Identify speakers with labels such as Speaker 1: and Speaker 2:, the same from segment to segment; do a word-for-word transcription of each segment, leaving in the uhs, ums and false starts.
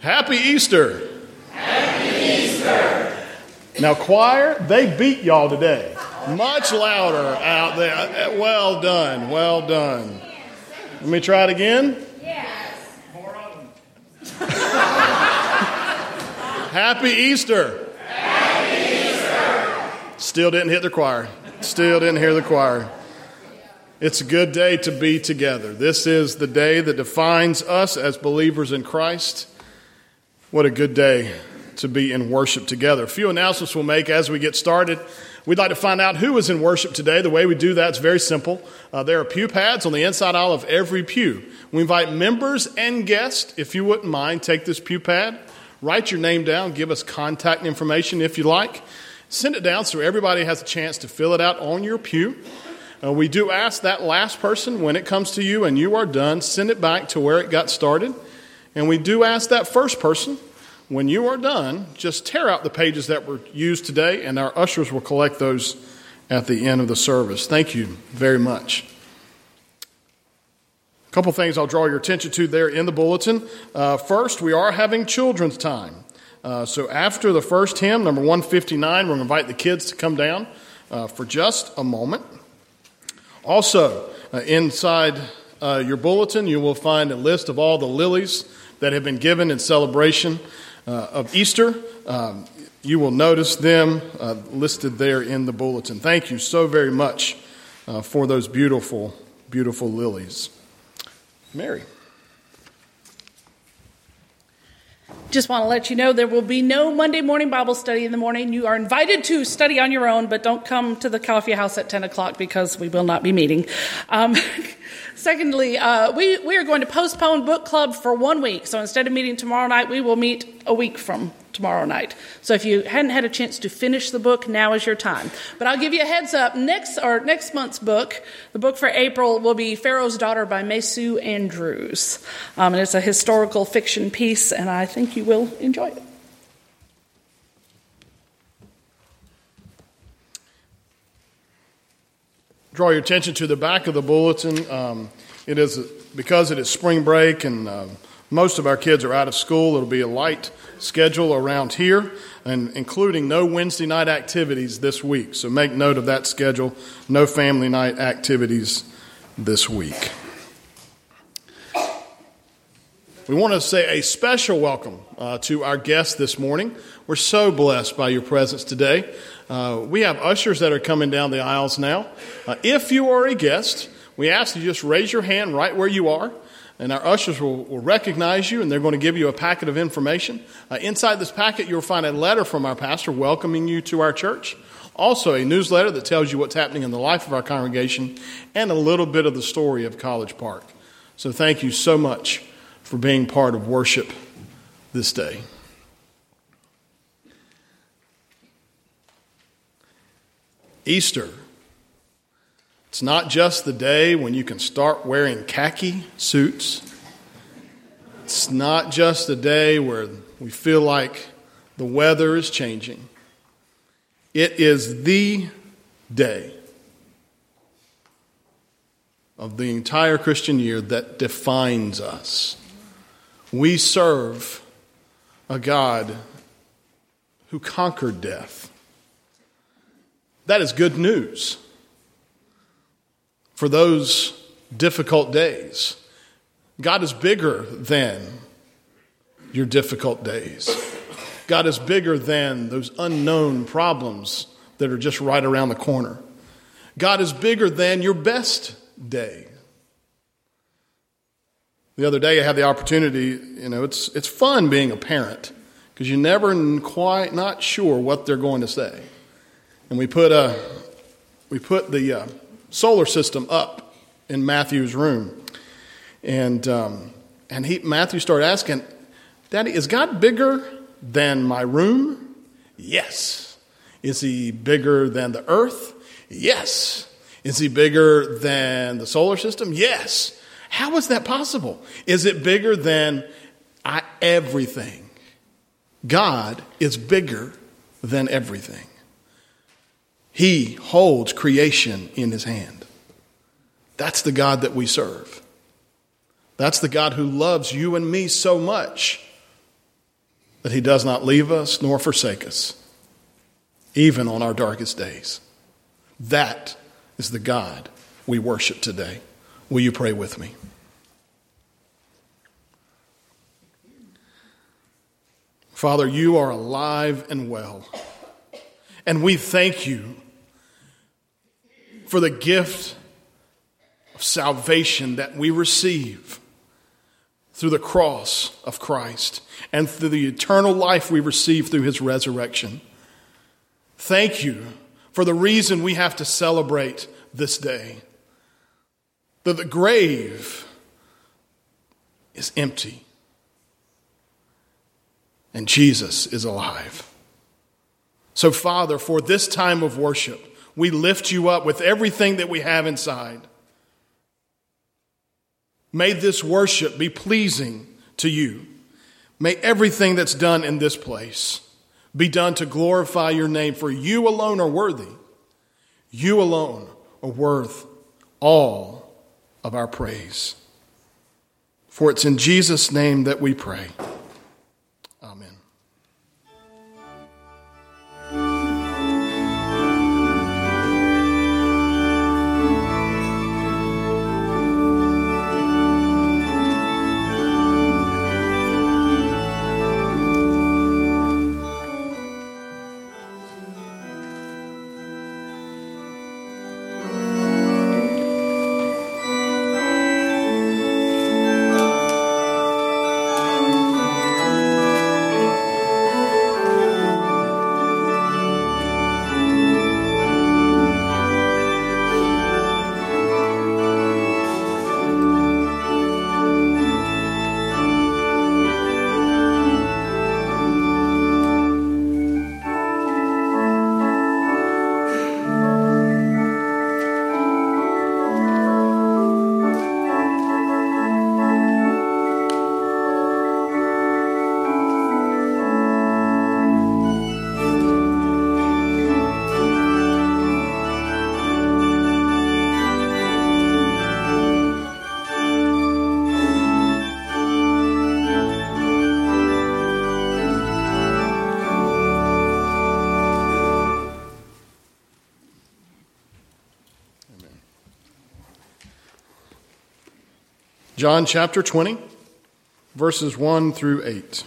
Speaker 1: Happy Easter.
Speaker 2: Happy Easter.
Speaker 1: Now, choir, they beat y'all today. Much louder out there. Well done. Well done. Let me try it again.
Speaker 2: Yes.
Speaker 1: Happy Easter.
Speaker 2: Happy Easter.
Speaker 1: Still didn't hit the choir. Still didn't hear the choir. It's a good day to be together. This is the day that defines us as believers in Christ. What a good day to be in worship together. A few announcements we'll make as we get started. We'd like to find out who is in worship today. The way we do that is very simple. Uh, there are pew pads on the inside aisle of every pew. We invite members and guests, if you wouldn't mind, take this pew pad, write your name down, give us contact information if you like. Send it down so everybody has a chance to fill it out on your pew. Uh, we do ask that last person, when it comes to you and you are done, send it back to where it got started. And we do ask that first person, when you are done, just tear out the pages that were used today, and our ushers will collect those at the end of the service. Thank you very much. A couple things I'll draw your attention to there in the bulletin. Uh, first, we are having children's time. Uh, so after the first hymn, number one fifty-nine, we're going to invite the kids to come down uh, for just a moment. Also, uh, inside uh, your bulletin, you will find a list of all the lilies that have been given in celebration uh, of Easter. Um, you will notice them uh, listed there in the bulletin. Thank you so very much uh, for those beautiful, beautiful lilies. Mary.
Speaker 3: Just want to let you know there will be no Monday morning Bible study in the morning. You are invited to study on your own, but don't come to the coffee house at ten o'clock because we will not be meeting. Um, secondly, uh, we, we are going to postpone book club for one week. So instead of meeting tomorrow night, we will meet a week from tomorrow night. So if you hadn't had a chance to finish the book, now is your time. But I'll give you a heads up. Next or next month's book, the book for April, will be Pharaoh's Daughter by Maysu Andrews. Um, and it's a historical fiction piece, and I think you will enjoy it.
Speaker 1: Draw your attention to the back of the bulletin. Um, it is because it is spring break and uh, most of our kids are out of school. It'll be a light schedule around here, and including no Wednesday night activities this week. So make note of that schedule. No family night activities this week. We want to say a special welcome uh, to our guests this morning. We're so blessed by your presence today. Uh, we have ushers that are coming down the aisles now. Uh, if you are a guest, we ask you just raise your hand right where you are, and our ushers will, will recognize you, and they're going to give you a packet of information. Uh, inside this packet, you'll find a letter from our pastor welcoming you to our church. Also, a newsletter that tells you what's happening in the life of our congregation, and a little bit of the story of College Park. So thank you so much for being part of worship this day. Easter. It's not just the day when you can start wearing khaki suits. It's not just the day where we feel like the weather is changing. It is the day of the entire Christian year that defines us. We serve a God who conquered death. That is good news for those difficult days. God is bigger than your difficult days. God is bigger than those unknown problems that are just right around the corner. God is bigger than your best day. The other day I had the opportunity, you know, it's it's fun being a parent because you're never quite not sure what they're going to say. And we put a we put the uh, solar system up in Matthew's room, and um, and he Matthew started asking, "Daddy, is God bigger than my room?" Yes. Is he bigger than the earth? Yes. Is he bigger than the solar system? Yes. How is that possible? Is it bigger than I, everything? God is bigger than everything. He holds creation in his hand. That's the God that we serve. That's the God who loves you and me so much that he does not leave us nor forsake us, even on our darkest days. That is the God we worship today. Will you pray with me? Father, you are alive and well, and we thank you for the gift of salvation that we receive through the cross of Christ and through the eternal life we receive through his resurrection. Thank you for the reason we have to celebrate this day, that the grave is empty and Jesus is alive. So, Father, for this time of worship, we lift you up with everything that we have inside. May this worship be pleasing to you. May everything that's done in this place be done to glorify your name, for you alone are worthy. You alone are worth all of our praise. For it's in Jesus' name that we pray. Amen. John chapter twenty, verses one through eight.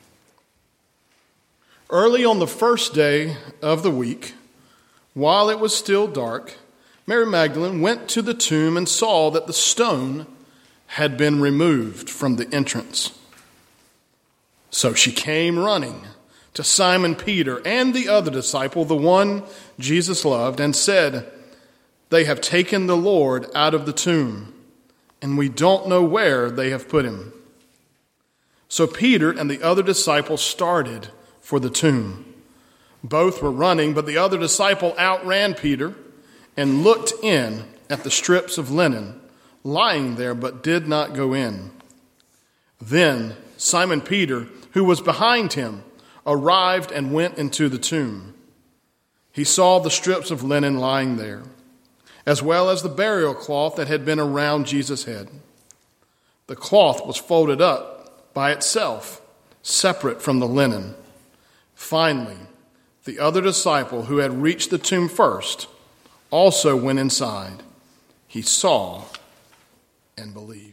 Speaker 1: Early on the first day of the week, while it was still dark, Mary Magdalene went to the tomb and saw that the stone had been removed from the entrance. So she came running to Simon Peter and the other disciple, the one Jesus loved, and said, "They have taken the Lord out of the tomb, and we don't know where they have put him." So Peter and the other disciple started for the tomb. Both were running, but the other disciple outran Peter and looked in at the strips of linen lying there, but did not go in. Then Simon Peter, who was behind him, arrived and went into the tomb. He saw the strips of linen lying there, as well as the burial cloth that had been around Jesus' head. The cloth was folded up by itself, separate from the linen. Finally, the other disciple who had reached the tomb first also went inside. He saw and believed.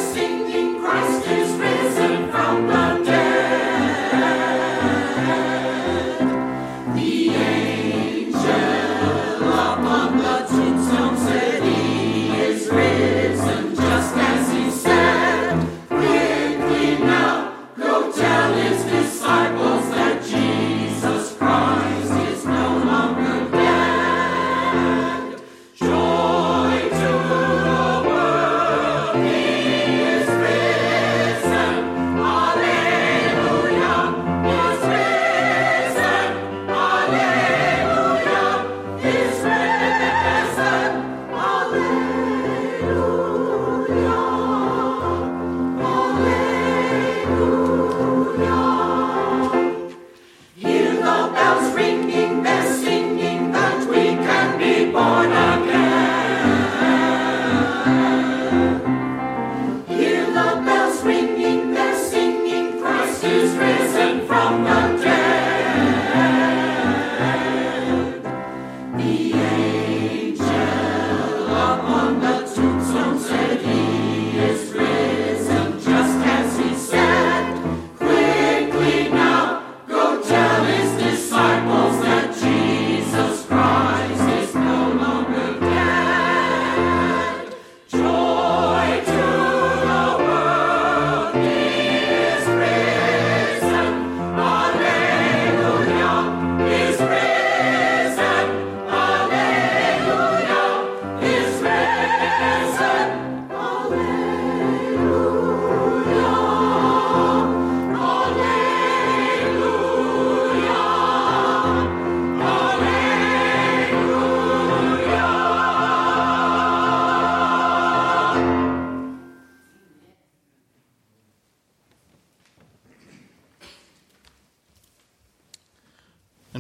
Speaker 2: Christ is risen from the dead.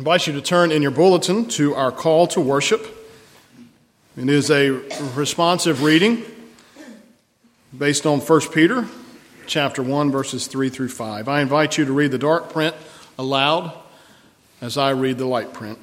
Speaker 1: invite you to turn in your bulletin to our call to worship. It is a responsive reading based on First Peter chapter one, verses three through five. I invite you to read the dark print aloud as I read the light print.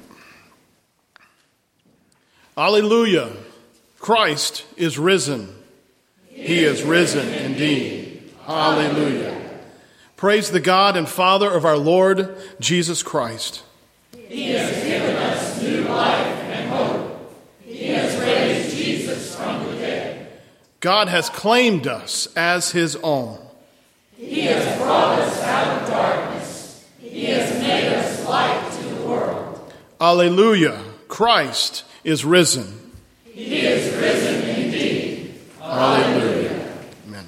Speaker 1: Alleluia! Christ is risen. He is risen indeed. Alleluia! Praise the God and Father of our Lord Jesus Christ.
Speaker 2: He has given us new life and hope. He has raised Jesus from the dead.
Speaker 1: God has claimed us as his own.
Speaker 2: He has brought us out of darkness. He has made us light to the world.
Speaker 1: Alleluia! Christ is risen.
Speaker 2: He is risen indeed.
Speaker 1: Alleluia. Amen.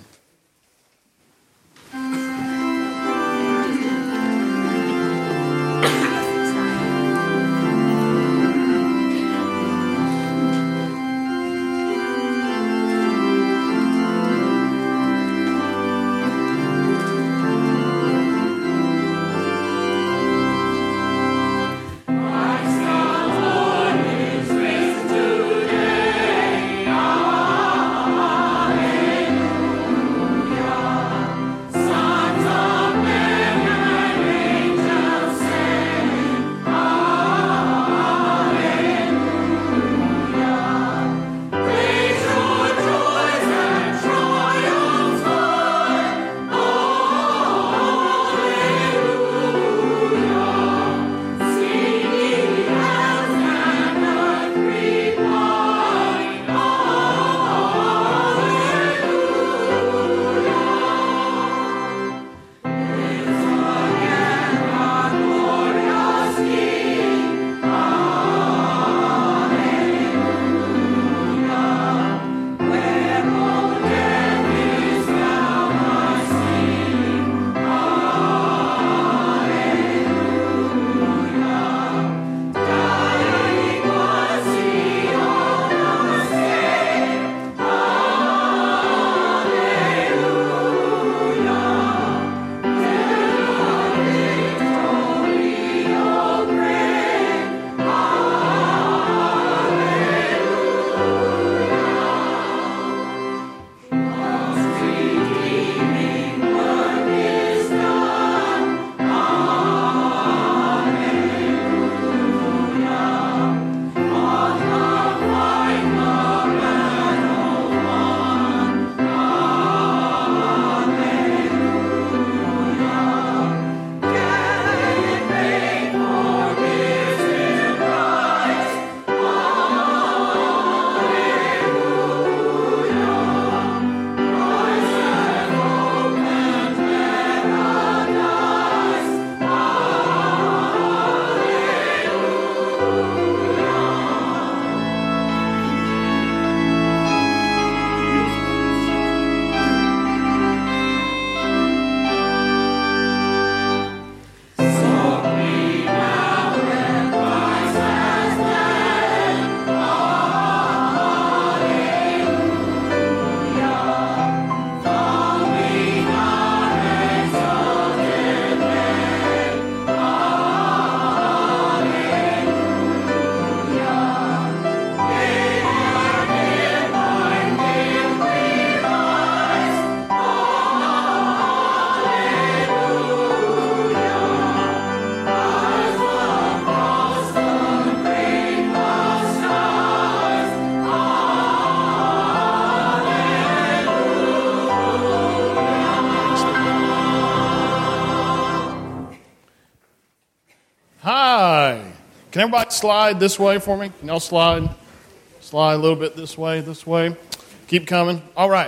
Speaker 1: Can everybody slide this way for me? Can y'all slide? Slide a little bit this way, this way. Keep coming. All right.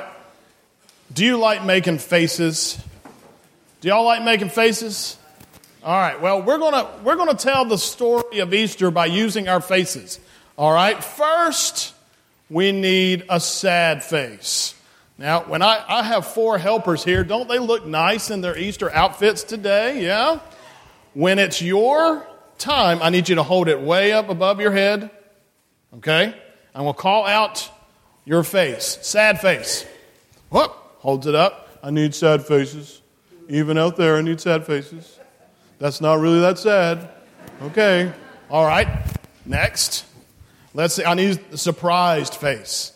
Speaker 1: Do you like making faces? Do y'all like making faces? All right. Well, we're gonna we're gonna tell the story of Easter by using our faces. All right. First, we need a sad face. Now, when I, I have four helpers here, don't they look nice in their Easter outfits today? Yeah. When it's your time, I need you to hold it way up above your head. Okay? And we'll call out your face. Sad face. Whoop. Holds it up. I need sad faces. Even out there, I need sad faces. That's not really that sad. Okay. All right. Next. Let's see. I need a surprised face.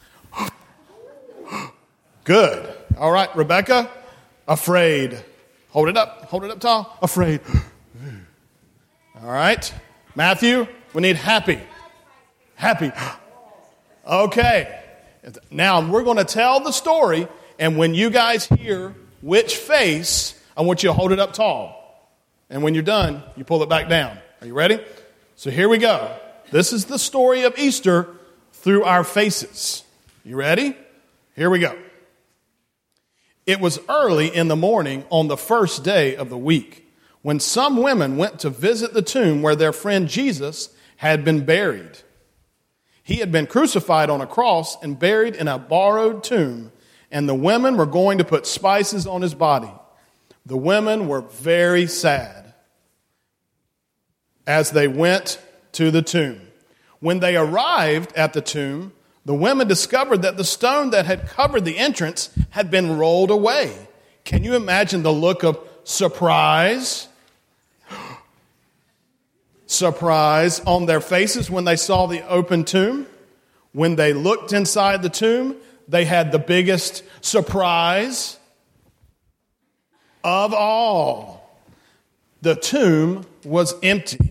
Speaker 1: Good. All right, Rebecca. Afraid. Hold it up. Hold it up tall. Afraid. All right. Matthew, we need happy. Happy. Okay. Now we're going to tell the story, and when you guys hear which face, I want you to hold it up tall. And when you're done, you pull it back down. Are you ready? So here we go. This is the story of Easter through our faces. You ready? Here we go. It was early in the morning on the first day of the week when some women went to visit the tomb where their friend Jesus had been buried. He had been crucified on a cross and buried in a borrowed tomb, and the women were going to put spices on his body. The women were very sad as they went to the tomb. When they arrived at the tomb, the women discovered that the stone that had covered the entrance had been rolled away. Can you imagine the look of surprise? Surprise on their faces when they saw the open tomb? When they looked inside the tomb, they had the biggest surprise of all. The tomb was empty.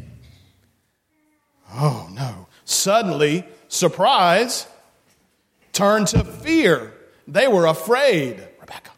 Speaker 1: Oh no. Suddenly, surprise turned to fear. They were afraid. Rebecca.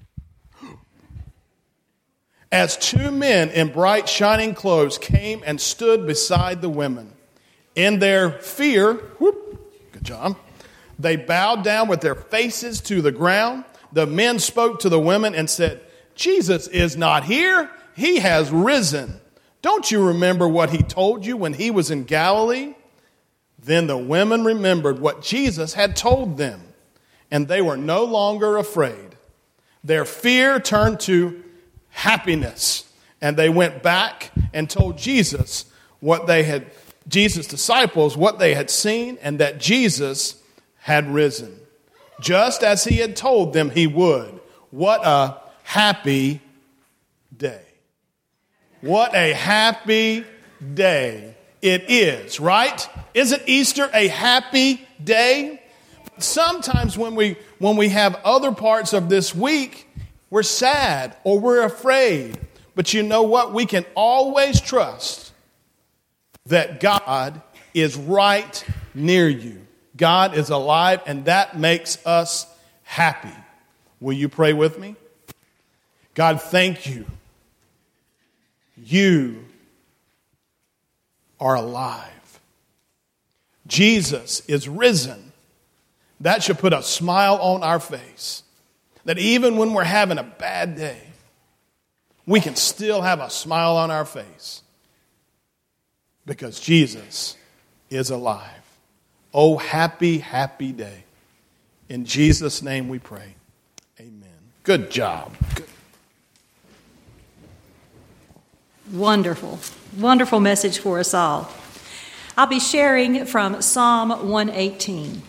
Speaker 1: As two men in bright, shining clothes came and stood beside the women. In their fear, whoop, good job, they bowed down with their faces to the ground. The men spoke to the women and said, Jesus is not here. He has risen. Don't you remember what he told you when he was in Galilee? Then the women remembered what Jesus had told them, and they were no longer afraid. Their fear turned to happiness, and they went back and told Jesus what they had, Jesus' disciples, what they had seen, and that Jesus had risen, just as he had told them he would. What a happy day. What a happy day it is, right? Isn't Easter a happy day? Sometimes when we when we have other parts of this week, we're sad or we're afraid. But you know what? We can always trust that God is right near you. God is alive, and that makes us happy. Will you pray with me? God, thank you. You are alive. Jesus is risen. That should put a smile on our face. That even when we're having a bad day, we can still have a smile on our face. Because Jesus is alive. Oh, happy, happy day. In Jesus' name we pray. Amen. Good job. Good.
Speaker 4: Wonderful, wonderful message for us all. I'll be sharing from Psalm one eighteen.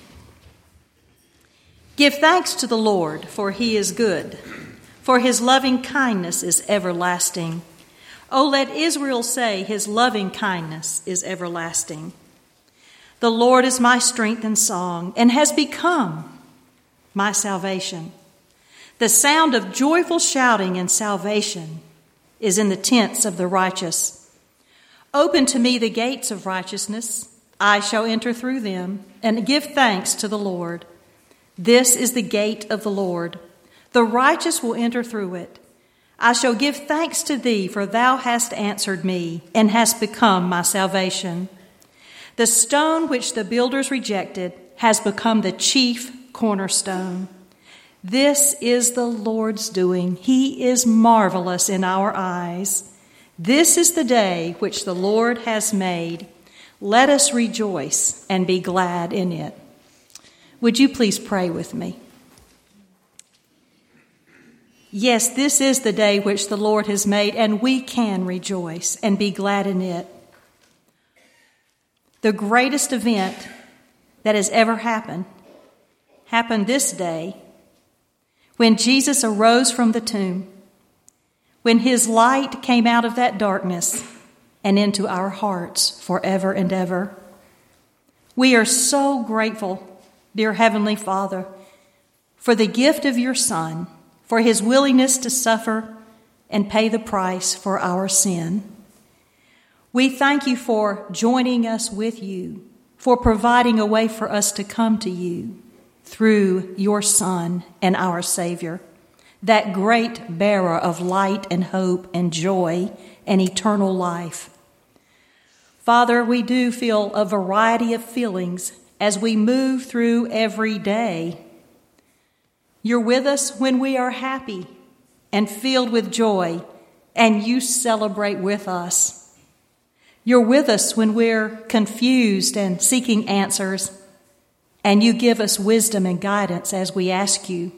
Speaker 4: Give thanks to the Lord, for he is good, for his loving kindness is everlasting. Oh, let Israel say his loving kindness is everlasting. The Lord is my strength and song, and has become my salvation. The sound of joyful shouting and salvation is in the tents of the righteous. Open to me the gates of righteousness. I shall enter through them and give thanks to the Lord. This is the gate of the Lord. The righteous will enter through it. I shall give thanks to thee, for thou hast answered me and hast become my salvation. The stone which the builders rejected has become the chief cornerstone. This is the Lord's doing. He is marvelous in our eyes. This is the day which the Lord has made. Let us rejoice and be glad in it. Would you please pray with me? Yes, this is the day which the Lord has made, and we can rejoice and be glad in it. The greatest event that has ever happened happened this day, when Jesus arose from the tomb, when his light came out of that darkness and into our hearts forever and ever. We are so grateful, dear Heavenly Father, for the gift of your Son, for his willingness to suffer and pay the price for our sin. We thank you for joining us with you, for providing a way for us to come to you through your Son and our Savior, that great bearer of light and hope and joy and eternal life. Father, we do feel a variety of feelings as we move through every day. You're with us when we are happy and filled with joy, and you celebrate with us. You're with us when we're confused and seeking answers, and you give us wisdom and guidance as we ask you.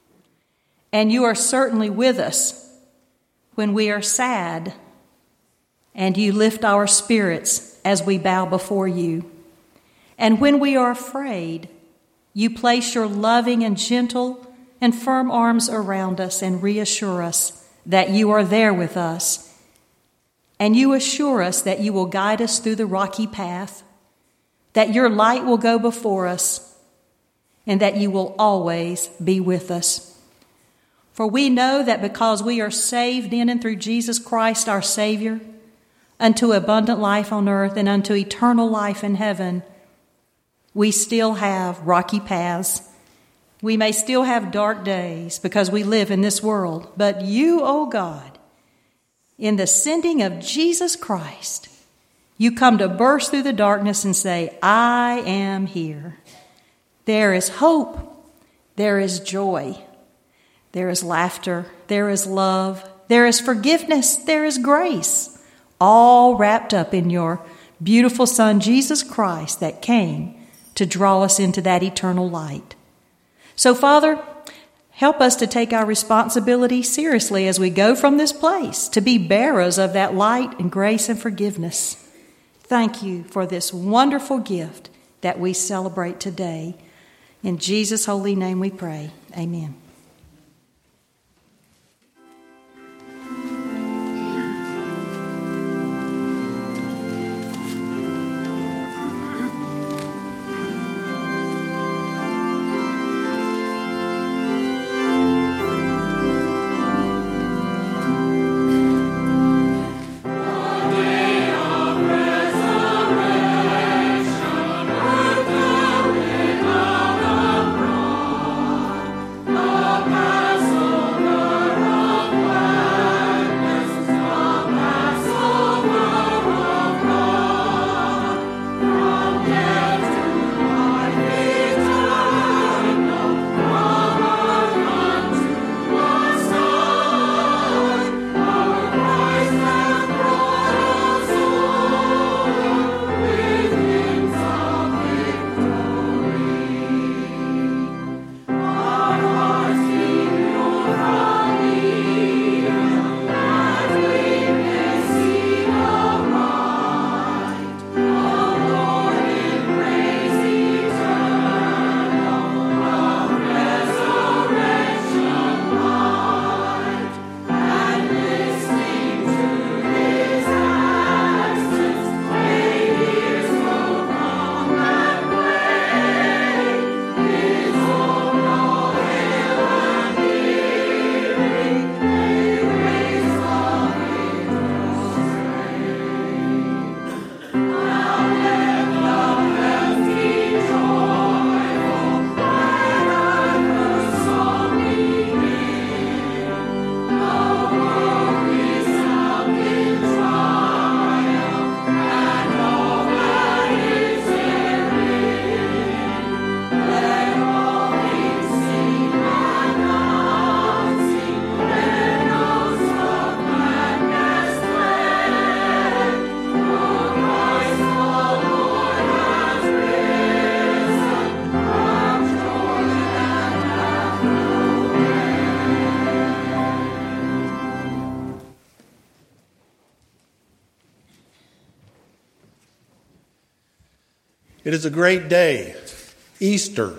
Speaker 4: And you are certainly with us when we are sad, and you lift our spirits as we bow before you. And when we are afraid, you place your loving and gentle and firm arms around us and reassure us that you are there with us. And you assure us that you will guide us through the rocky path, that your light will go before us, and that you will always be with us. For we know that because we are saved in and through Jesus Christ our Savior, unto abundant life on earth and unto eternal life in heaven, we still have rocky paths. We may still have dark days because we live in this world. But you, O God, in the sending of Jesus Christ, you come to burst through the darkness and say, I am here. There is hope. There is joy. There is laughter. There is love. There is forgiveness. There is grace. All wrapped up in your beautiful Son, Jesus Christ, that came to draw us into that eternal light. So, Father, help us to take our responsibility seriously as we go from this place, to be bearers of that light and grace and forgiveness. Thank you for this wonderful gift that we celebrate today. In Jesus' holy name we pray. Amen.
Speaker 5: It is a great day, Easter.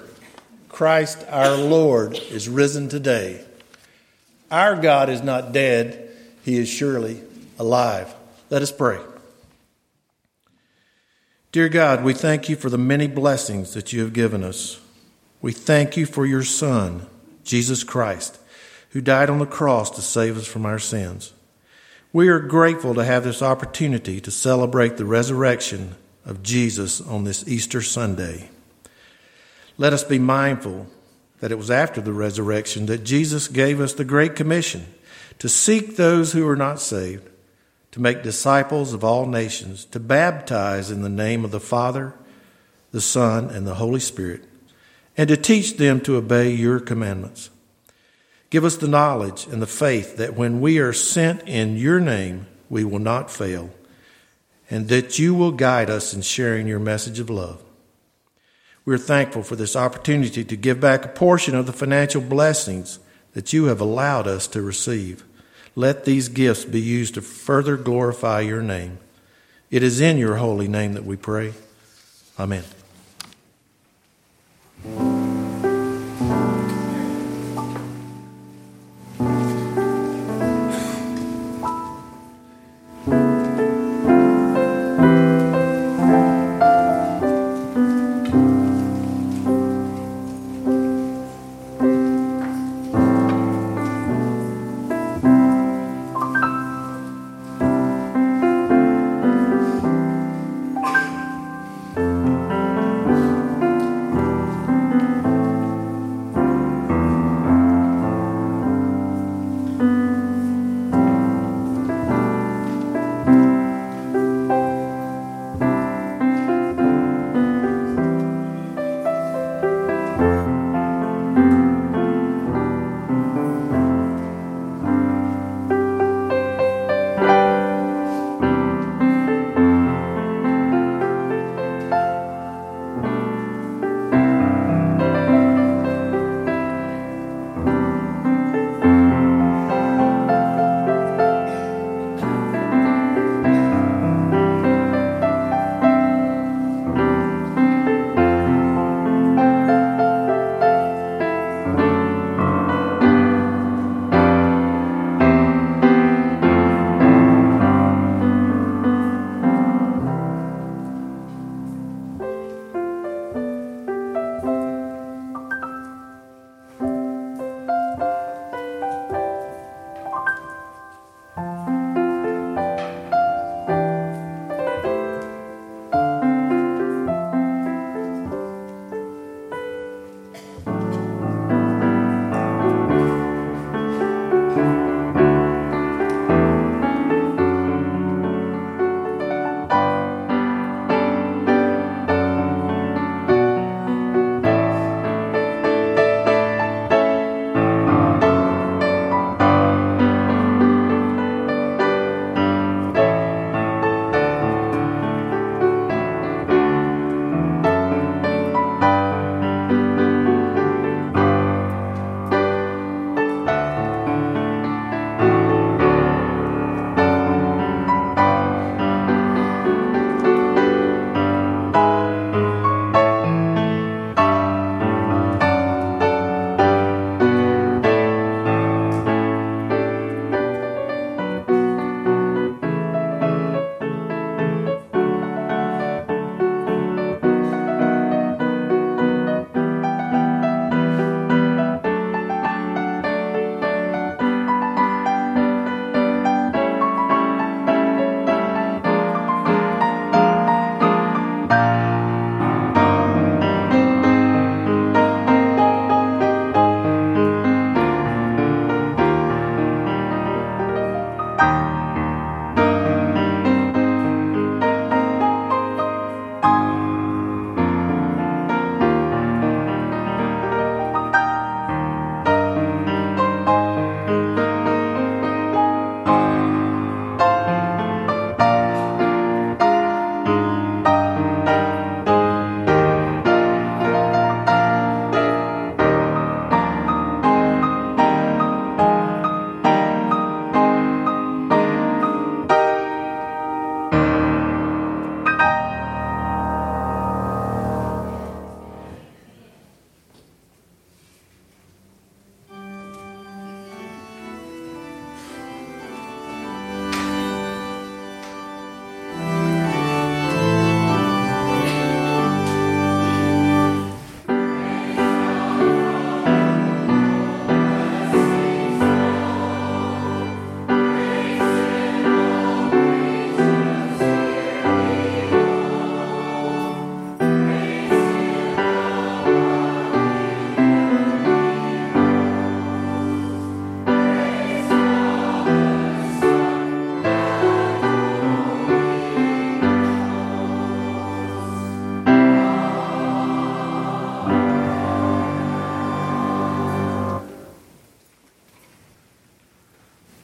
Speaker 5: Christ our Lord is risen today. Our God is not dead, he is surely alive. Let us pray. Dear God, we thank you for the many blessings that you have given us. We thank you for your Son, Jesus Christ, who died on the cross to save us from our sins. We are grateful to have this opportunity to celebrate the resurrection of Jesus on this Easter Sunday. Let us be mindful that it was after the resurrection that Jesus gave us the Great Commission to seek those who are not saved, to make disciples of all nations, to baptize in the name of the Father, the Son, and the Holy Spirit, and to teach them to obey your commandments. Give us the knowledge and the faith that when we are sent in your name, we will not fail, and that you will guide us in sharing your message of love. We are thankful for this opportunity to give back a portion of the financial blessings that you have allowed us to receive. Let these gifts be used to further glorify your name. It is in your holy name that we pray. Amen.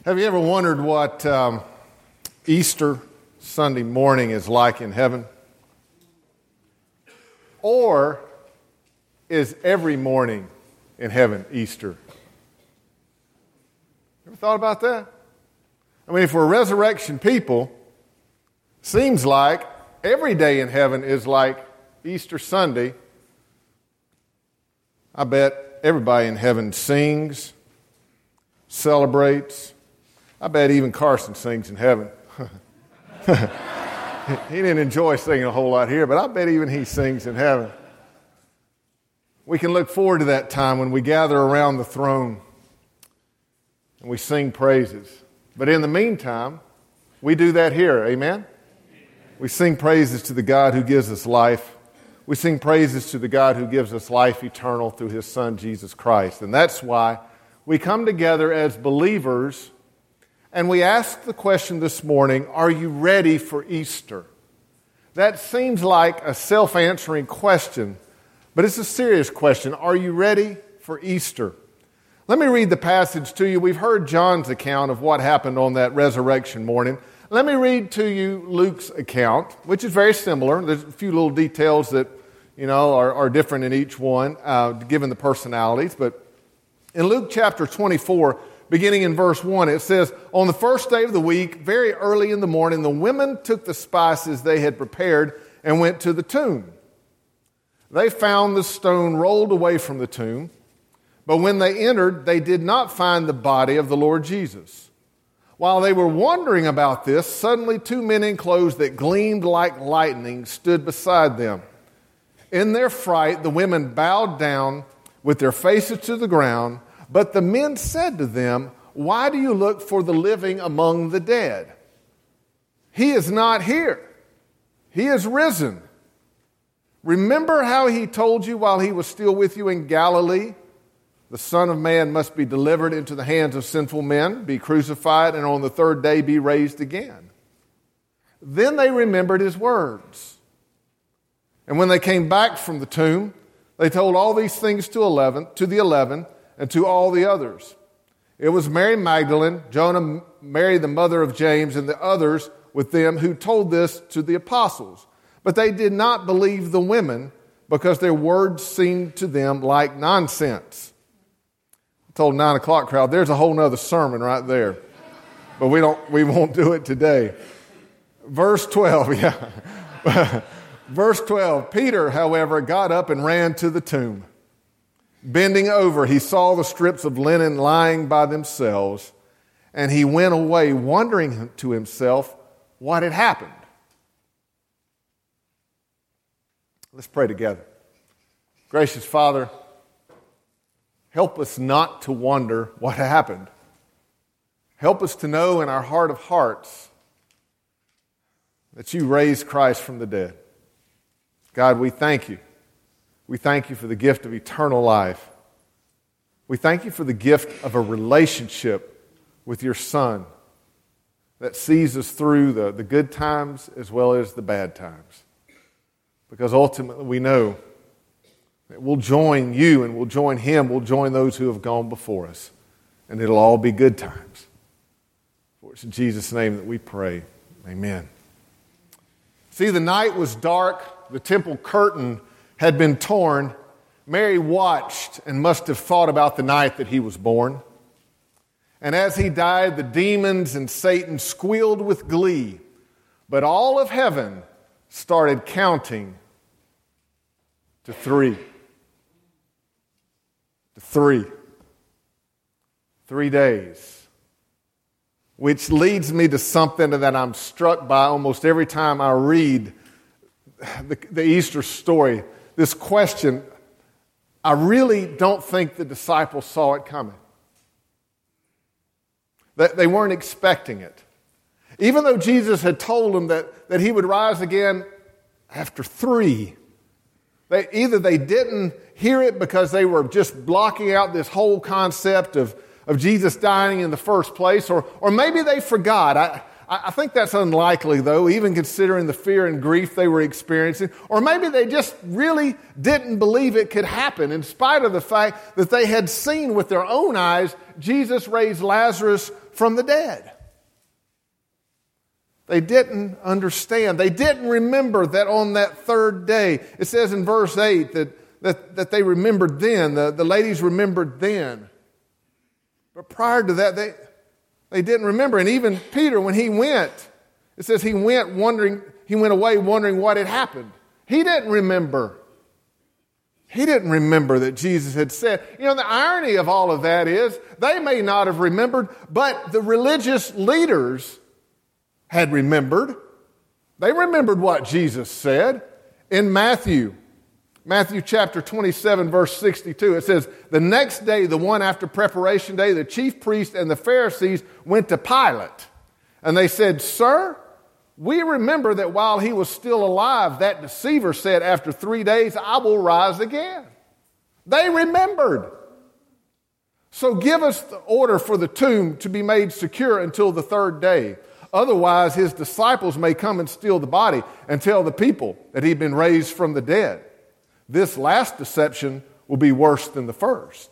Speaker 6: Have you ever wondered what um, Easter Sunday morning is like in heaven? Or is every morning in heaven Easter? Ever thought about that? I mean, if we're resurrection people, seems like every day in heaven is like Easter Sunday. I bet everybody in heaven sings, celebrates. I bet even Carson sings in heaven. He didn't enjoy singing a whole lot here, but I bet even he sings in heaven. We can look forward to that time when we gather around the throne and we sing praises. But in the meantime, we do that here, amen? We sing praises to the God who gives us life. We sing praises to the God who gives us life eternal through His Son, Jesus Christ. And that's why we come together as believers and we ask the question this morning, are you ready for Easter? That seems like a self-answering question, but it's a serious question. Are you ready for Easter? Let me read the passage to you. We've heard John's account of what happened on that resurrection morning. Let me read to you Luke's account, which is very similar. There's a few little details that, you know, are, are different in each one, uh, given the personalities. But in Luke chapter twenty-four, beginning in verse one, it says, on the first day of the week, very early in the morning, the women took the spices they had prepared and went to the tomb. They found the stone rolled away from the tomb, but when they entered, they did not find the body of the Lord Jesus. While they were wondering about this, suddenly two men in clothes that gleamed like lightning stood beside them. In their fright, the women bowed down with their faces to the ground, but the men said to them, why do you look for the living among the dead? He is not here. He is risen. Remember how He told you while He was still with you in Galilee? The Son of Man must be delivered into the hands of sinful men, be crucified, and on the third day be raised again. Then they remembered His words. And when they came back from the tomb, they told all these things to eleven, to the eleven, and to all the others. It was Mary Magdalene, Joanna, Mary the mother of James, and the others with them who told this to the apostles. But they did not believe the women because their words seemed to them like nonsense. I told nine o'clock crowd, there's a whole nother sermon right there. But we don't. We won't do it today. Verse twelve, yeah. Verse twelve, Peter, however, got up and ran to the tomb. Bending over, he saw the strips of linen lying by themselves, and he went away wondering to himself what had happened. Let's pray together. Gracious Father, help us not to wonder what happened. Help us to know in our heart of hearts that you raised Christ from the dead. God, we thank you. We thank you for the gift of eternal life. We thank you for the gift of a relationship with your Son that sees us through the, the good times as well as the bad times. Because ultimately we know that we'll join you and we'll join Him, we'll join those who have gone before us, and it'll all be good times. For it's in Jesus' name that we pray. Amen. See, the night was dark, the temple curtain had been torn. Mary watched and must have thought about the night that He was born. And as He died, the demons and Satan squealed with glee. But all of heaven started counting to three. To three. Three days. Which leads me to something that I'm struck by almost every time I read the, the Easter story. This question, I really don't think the disciples saw it coming. That they weren't expecting it. Even though Jesus had told them that, that He would rise again after three, they, either they didn't hear it because they were just blocking out this whole concept of, of Jesus dying in the first place, or, or maybe they forgot. I, I think that's unlikely, though, even considering the fear and grief they were experiencing. Or maybe they just really didn't believe it could happen, in spite of the fact that they had seen with their own eyes Jesus raise Lazarus from the dead. They didn't understand. They didn't remember that on that third day. It says in verse eight that, that, that they remembered then. The, the ladies remembered then. But prior to that, they, they didn't remember. And even Peter, when he went, it says he went wondering, he went away wondering what had happened. He didn't remember. He didn't remember that Jesus had said. You know, the irony of all of that is they may not have remembered, but the religious leaders had remembered. They remembered what Jesus said in Matthew. Matthew chapter twenty-seven, verse sixty-two. It says, the next day, the one after preparation day, the chief priests and the Pharisees went to Pilate. And they said, Sir, we remember that while he was still alive, that deceiver said, after three days, I will rise again. They remembered. So give us the order for the tomb to be made secure until the third day. Otherwise, his disciples may come and steal the body and tell the people that he'd been raised from the dead. This last deception will be worse than the first.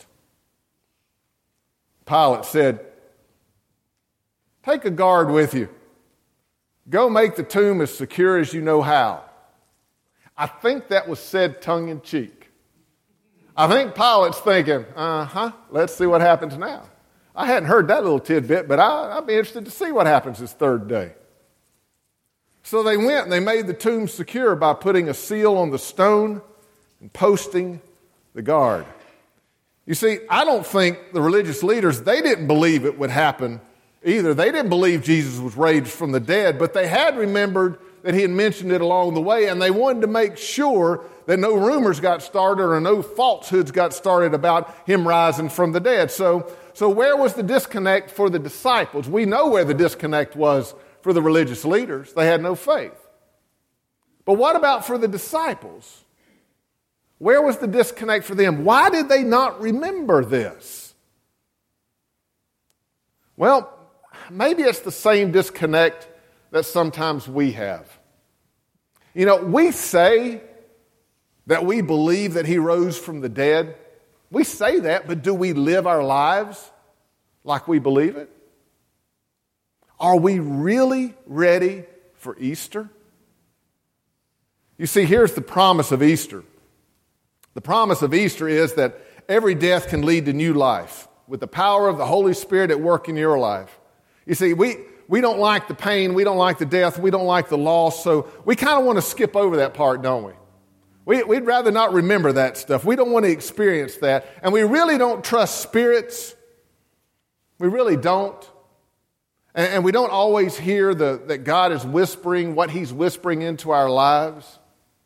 Speaker 6: Pilate said, take a guard with you. Go make the tomb as secure as you know how. I think that was said tongue in cheek. I think Pilate's thinking, uh-huh, let's see what happens now. I hadn't heard that little tidbit, but I, I'd be interested to see what happens this third day. So they went and they made the tomb secure by putting a seal on the stone and posting the guard. You see, I don't think the religious leaders, they didn't believe it would happen either. They didn't believe Jesus was raised from the dead, but they had remembered that he had mentioned it along the way, and they wanted to make sure that no rumors got started or no falsehoods got started about him rising from the dead. So, so where was the disconnect for the disciples? We know where the disconnect was for the religious leaders. They had no faith. But what about for the disciples? Where was the disconnect for them? Why did they not remember this? Well, maybe it's the same disconnect that sometimes we have. You know, we say that we believe that he rose from the dead. We say that, but do we live our lives like we believe it? Are we really ready for Easter? You see, here's the promise of Easter. The promise of Easter is that every death can lead to new life with the power of the Holy Spirit at work in your life. You see, we, we don't like the pain, we don't like the death, we don't like the loss, so we kind of want to skip over that part, don't we? we? We'd rather not remember that stuff. We don't want to experience that, and we really don't trust spirits. We really don't. And, and we don't always hear the, that God is whispering what he's whispering into our lives.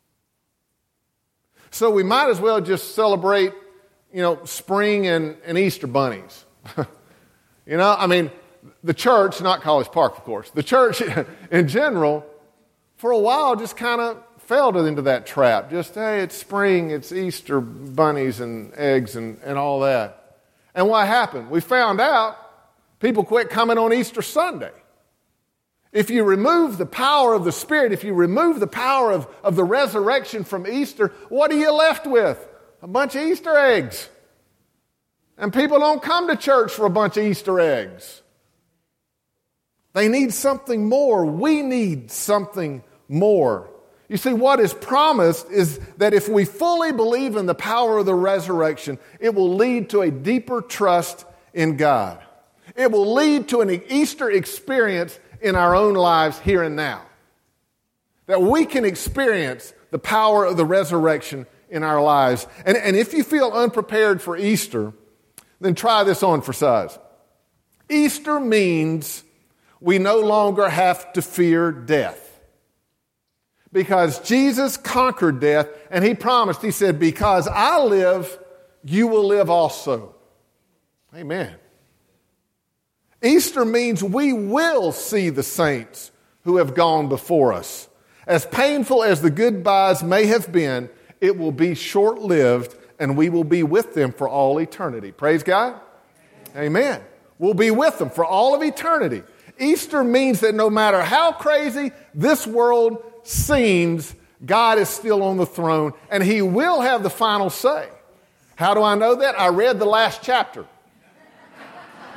Speaker 6: So we might as well just celebrate, you know, spring and, and Easter bunnies. You know, I mean, the church, not College Park, of course, the church in general, for a while just kind of fell into that trap. Just, hey, it's spring, it's Easter bunnies and eggs and, and all that. And what happened? We found out people quit coming on Easter Sunday. If you remove the power of the Spirit, if you remove the power of, of the resurrection from Easter, what are you left with? A bunch of Easter eggs. And people don't come to church for a bunch of Easter eggs. They need something more. We need something more. You see, what is promised is that if we fully believe in the power of the resurrection, it will lead to a deeper trust in God. It will lead to an Easter experience in our own lives here and now. That we can experience the power of the resurrection in our lives. And, and if you feel unprepared for Easter, then try this on for size. Easter means we no longer have to fear death. Because Jesus conquered death, and he promised, he said, because I live, you will live also. Amen. Easter means we will see the saints who have gone before us. As painful as the goodbyes may have been, it will be short-lived, and we will be with them for all eternity. Praise God. Amen. We'll be with them for all of eternity. Easter means that no matter how crazy this world seems, God is still on the throne, and he will have the final say. How do I know that? I read the last chapter.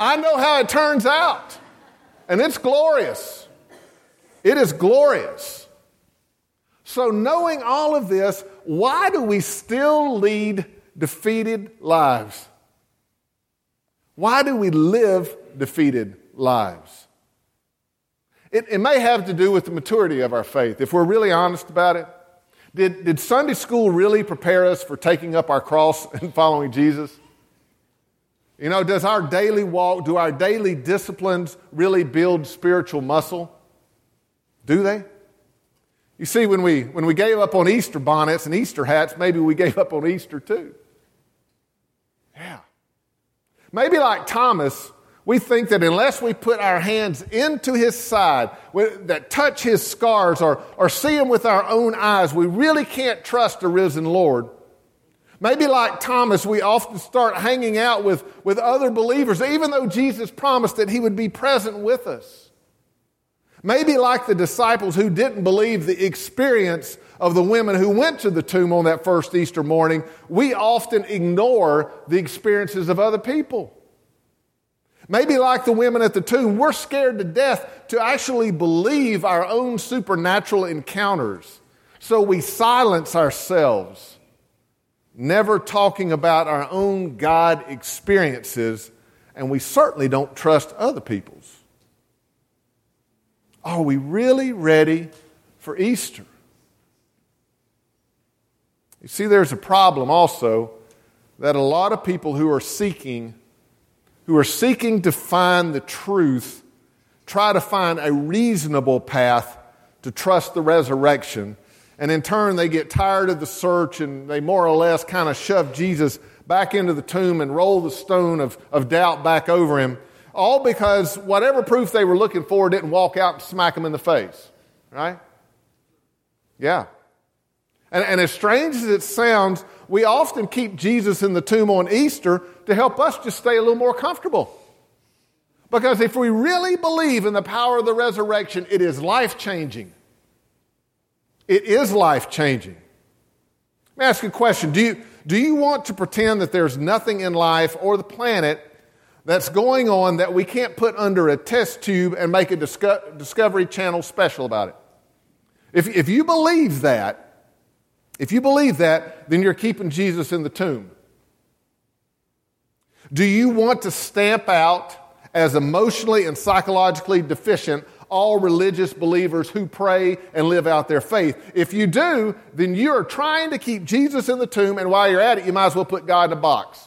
Speaker 6: I know how it turns out. And it's glorious. It is glorious. So knowing all of this, why do we still lead defeated lives? Why do we live defeated lives? It, it may have to do with the maturity of our faith. If we're really honest about it, did, did Sunday school really prepare us for taking up our cross and following Jesus? You know, does our daily walk, do our daily disciplines really build spiritual muscle? Do they? You see, when we when we gave up on Easter bonnets and Easter hats, maybe we gave up on Easter too. Yeah. Maybe like Thomas, we think that unless we put our hands into his side, that touch his scars or, or see him with our own eyes, we really can't trust the risen Lord. Maybe like Thomas, we often start hanging out with, with other believers, even though Jesus promised that he would be present with us. Maybe like the disciples who didn't believe the experience of the women who went to the tomb on that first Easter morning, we often ignore the experiences of other people. Maybe like the women at the tomb, we're scared to death to actually believe our own supernatural encounters. So we silence ourselves, never talking about our own God experiences, and we certainly don't trust other people's. Are we really ready for Easter? You see, there's a problem also that a lot of people who are seeking, who are seeking to find the truth, try to find a reasonable path to trust the resurrection. And in turn, they get tired of the search and they more or less kind of shove Jesus back into the tomb and roll the stone of, of doubt back over him. All because whatever proof they were looking for didn't walk out and smack them in the face. Right? Yeah. And, and as strange as it sounds, we often keep Jesus in the tomb on Easter to help us just stay a little more comfortable. Because if we really believe in the power of the resurrection, it is life-changing. It is life-changing. Let me ask you a question. Do you, do you want to pretend that there's nothing in life or the planet that's going on that we can't put under a test tube and make a Disco- Discovery Channel special about it? If, if you believe that, if you believe that, then you're keeping Jesus in the tomb. Do you want to stamp out as emotionally and psychologically deficient all religious believers who pray and live out their faith? If you do, then you are trying to keep Jesus in the tomb, and while you're at it, you might as well put God in a box.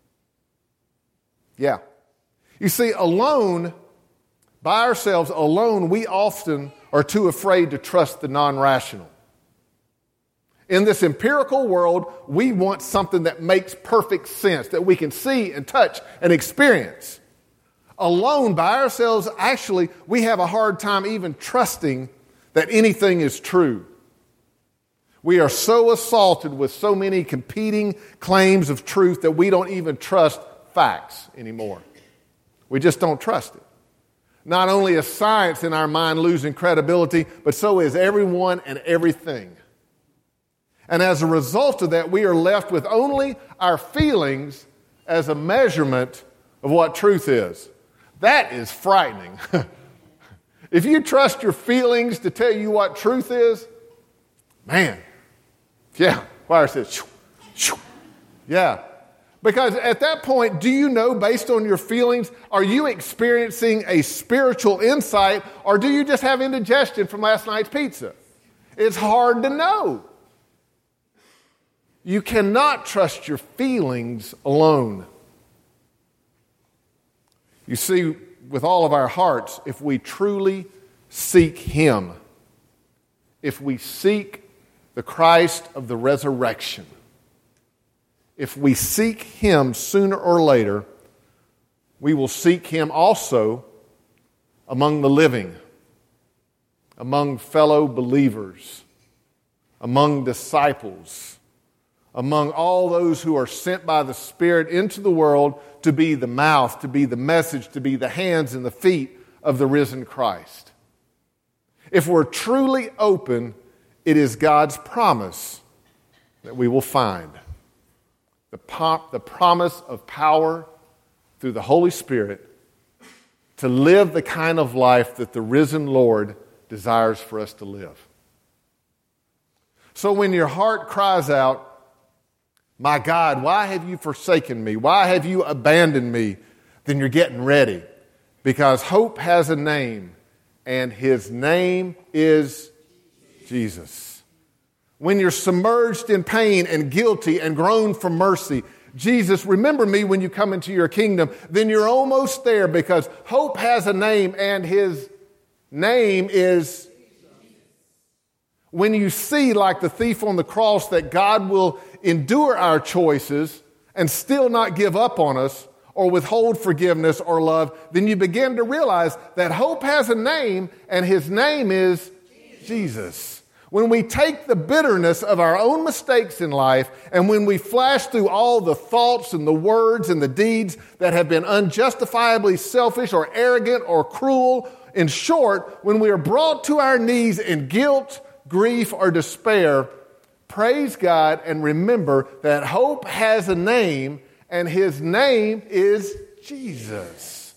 Speaker 6: Yeah. You see, alone, by ourselves, alone, we often are too afraid to trust the non-rational. In this empirical world, we want something that makes perfect sense, that we can see and touch and experience. Alone, by ourselves, actually, we have a hard time even trusting that anything is true. We are so assaulted with so many competing claims of truth that we don't even trust facts anymore. We just don't trust it. Not only is science in our mind losing credibility, but so is everyone and everything. And as a result of that, we are left with only our feelings as a measurement of what truth is. That is frightening. If you trust your feelings to tell you what truth is, man, yeah, choir says, shoo, shoo. Yeah. Because at that point, do you know, based on your feelings, are you experiencing a spiritual insight, or do you just have indigestion from last night's pizza? It's hard to know. You cannot trust your feelings alone. You see, with all of our hearts, if we truly seek Him, if we seek the Christ of the resurrection, if we seek Him sooner or later, we will seek Him also among the living, among fellow believers, among disciples, among all those who are sent by the Spirit into the world to be the mouth, to be the message, to be the hands and the feet of the risen Christ. If we're truly open, it is God's promise that we will find. The, pom- the promise of power through the Holy Spirit to live the kind of life that the risen Lord desires for us to live. So when your heart cries out, "My God, why have you forsaken me? Why have you abandoned me?" then you're getting ready, because hope has a name, and his name is Jesus. When you're submerged in pain and guilty and groan for mercy, "Jesus, remember me when you come into your kingdom," then you're almost there, because hope has a name, and his name is. When you see, like the thief on the cross, that God will endure our choices and still not give up on us or withhold forgiveness or love, then you begin to realize that hope has a name, and his name is Jesus. When we take the bitterness of our own mistakes in life, and when we flash through all the thoughts and the words and the deeds that have been unjustifiably selfish or arrogant or cruel, in short, when we are brought to our knees in guilt, grief, or despair, praise God and remember that hope has a name, and his name is Jesus.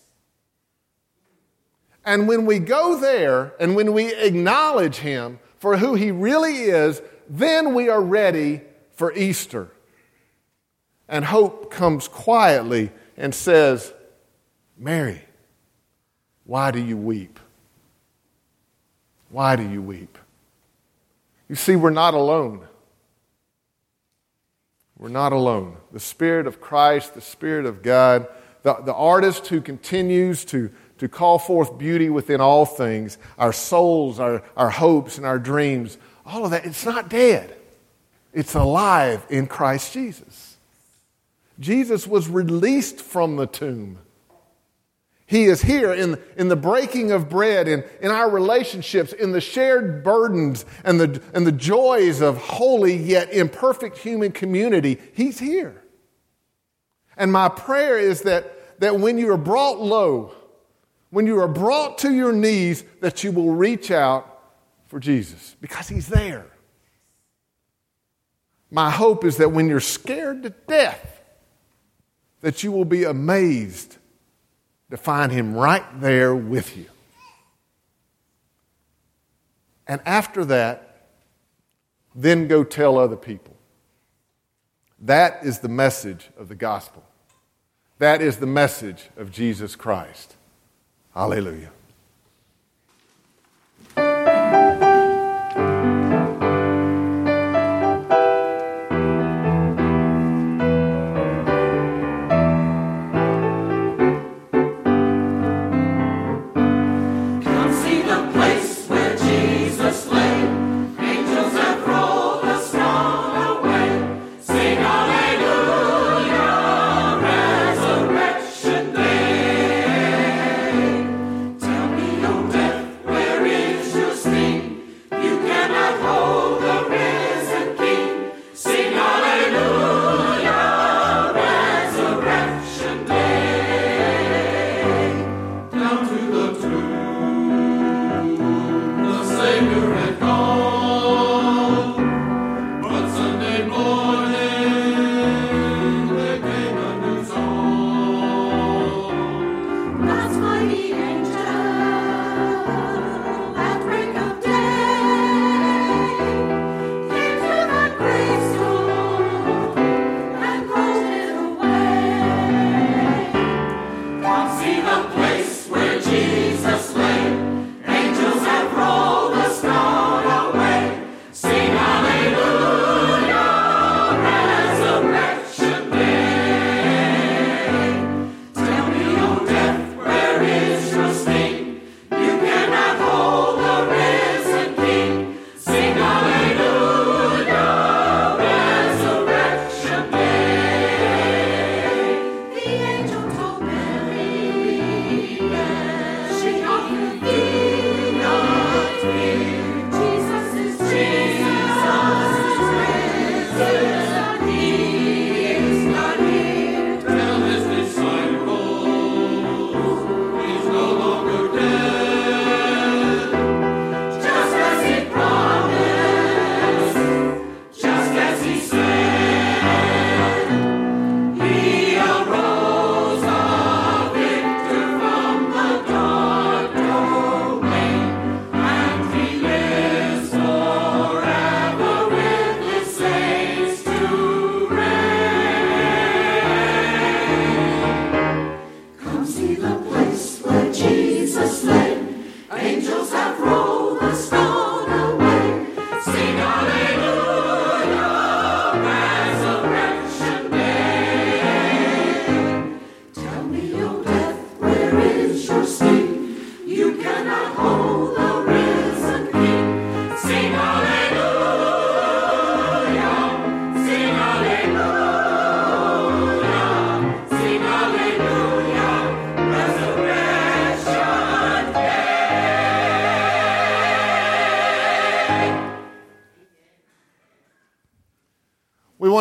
Speaker 6: And when we go there, and when we acknowledge him for who he really is, then we are ready for Easter. And hope comes quietly and says, "Mary, why do you weep? Why do you weep?" You see, we're not alone. We're not alone. The Spirit of Christ, the Spirit of God, the, the artist who continues to, to call forth beauty within all things, our souls, our, our hopes, and our dreams, all of that, it's not dead. It's alive in Christ Jesus. Jesus was released from the tomb. He is here in, in the breaking of bread, in, in our relationships, in the shared burdens and the, and the joys of holy yet imperfect human community. He's here. And my prayer is that, that when you are brought low, when you are brought to your knees, that you will reach out for Jesus, because he's there. My hope is that when you're scared to death, that you will be amazed to find him right there with you. And after that, then go tell other people. That is the message of the gospel. That is the message of Jesus Christ. Hallelujah.
Speaker 2: Tell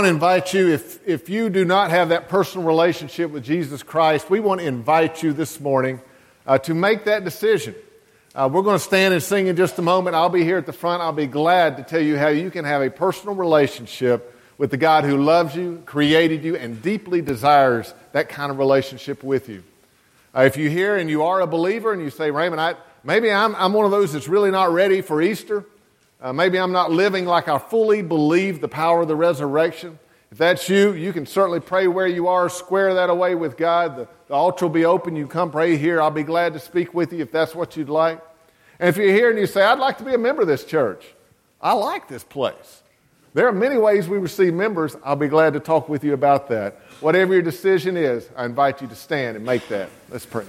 Speaker 6: to invite you, if, if you do not have that personal relationship with Jesus Christ, we want to invite you this morning uh, to make that decision. Uh, we're going to stand and sing in just a moment. I'll be here at the front. I'll be glad to tell you how you can have a personal relationship with the God who loves you, created you, and deeply desires that kind of relationship with you. Uh, if you're here and you are a believer and you say, Raymond, I, maybe I'm, I'm one of those that's really not ready for Easter. Uh, maybe I'm not living like I fully believe the power of the resurrection. If that's you, you can certainly pray where you are, square that away with God. The, the altar will be open. You come pray here. I'll be glad to speak with you if that's what you'd like. And if you're here and you say, I'd like to be a member of this church. I like this place. There are many ways we receive members. I'll be glad to talk with you about that. Whatever your decision is, I invite you to stand and make that. Let's pray.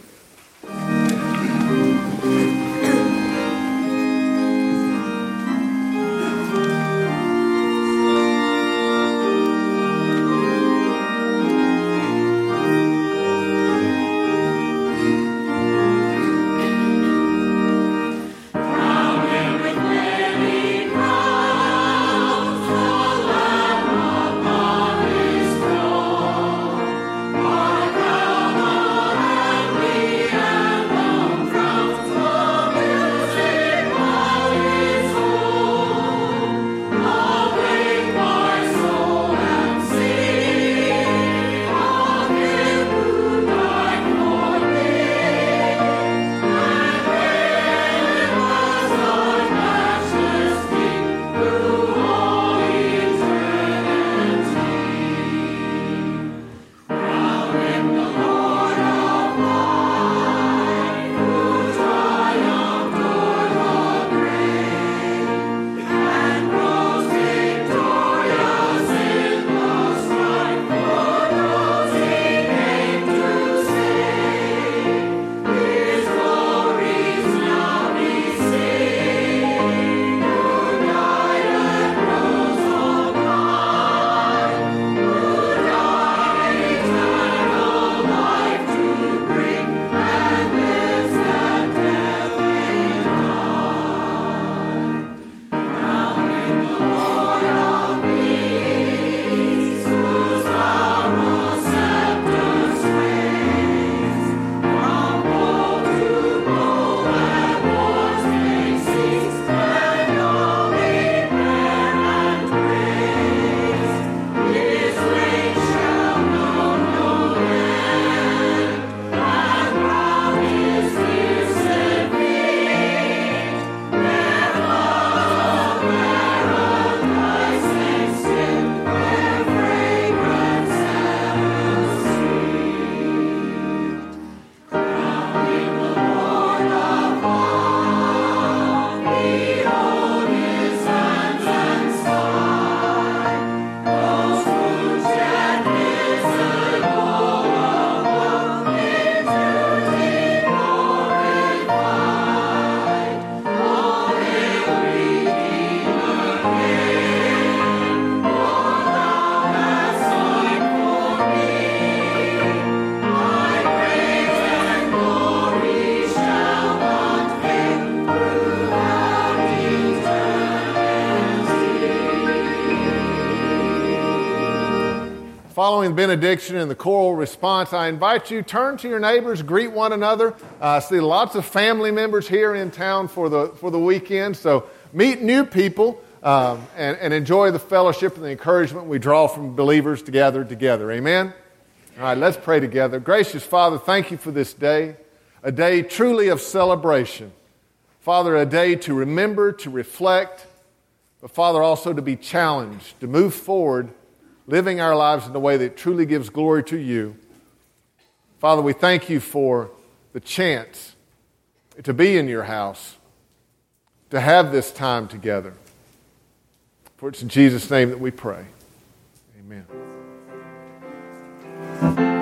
Speaker 6: Following the benediction and the choral response, I invite you, turn to your neighbors, greet one another. Uh, I see lots of family members here in town for the for the weekend, so meet new people um, and, and enjoy the fellowship and the encouragement we draw from believers to gather together. Amen? All right, let's pray together. Gracious Father, thank you for this day, a day truly of celebration. Father, a day to remember, to reflect, but Father, also to be challenged, to move forward, living our lives in a way that truly gives glory to you. Father, we thank you for the chance to be in your house, to have this time together. For it's in Jesus' name that we pray. Amen.